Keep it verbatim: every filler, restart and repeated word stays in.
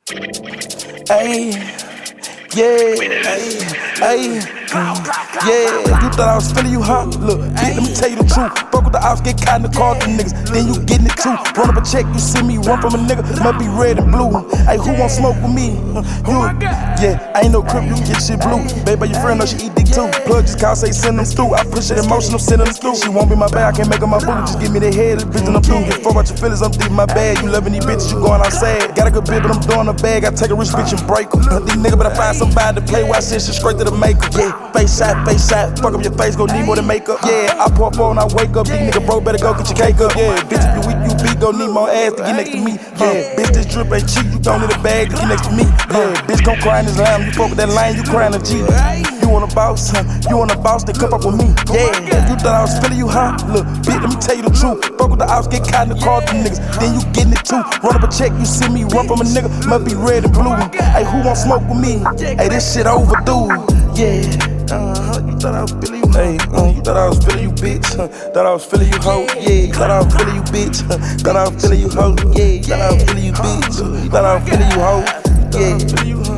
Ayy, yeah, ayy, ayy. Yeah, you thought I was feeling you, huh? Look, bitch, let me tell you the truth. Fuck with the ops, get caught in the car with them niggas. Then you getting it too. Run up a check, you see me run from a nigga. Must be red and blue. Hey, who want smoke with me? You, yeah, I ain't no crip, you can get shit blue. Baby, your friend know she eat dick too. Plug just call, say send them through. I push it in motion, I'm sending them through. She won't be my bag, I can't make her my boo. Just give me the head, the bitch and I'm through. Get fuck about your feelings, I'm deep in my bag. You loving these bitches, you going outside. Got a good bit, but I'm throwing a bag. I take a rich bitch and break her. These niggas better find somebody to play. Watch this shit straight to the maker. Yeah, face shot, face shot. Fuck up your face, go need more than makeup. Yeah, I pour four and I wake up. These niggas broke, better go get your cake up. Yeah, bitch, if you weak, you beat, go need more ass to get next to me. Yeah, bitch, this drip ain't cheap. You don't need a bag to get next to me. Yeah, bitch, come cry in this lamb. You fuck with that line, you crying a G. You want a boss, huh? You want a boss, then come up with me. Yeah, you thought I was feeling you, huh? Look, bitch, let me tell you the truth. Fuck with the ops, get caught in the car with them niggas. Then you getting it too. Run up a check, you see me run from a nigga. Must be red and blue. Hey, who want smoke with me? Hey, this shit overdue. Yeah, uh-huh, you thought I was feeling you, hey, uh, you thought I was feeling you, bitch, huh? Thought I was feeling you, hoe, yeah, thought I was feeling you, bitch, huh? Thought I was feeling you, hoe, yeah, thought I was feeling you, bitch, huh? Thought I was feeling you, hoe, yeah.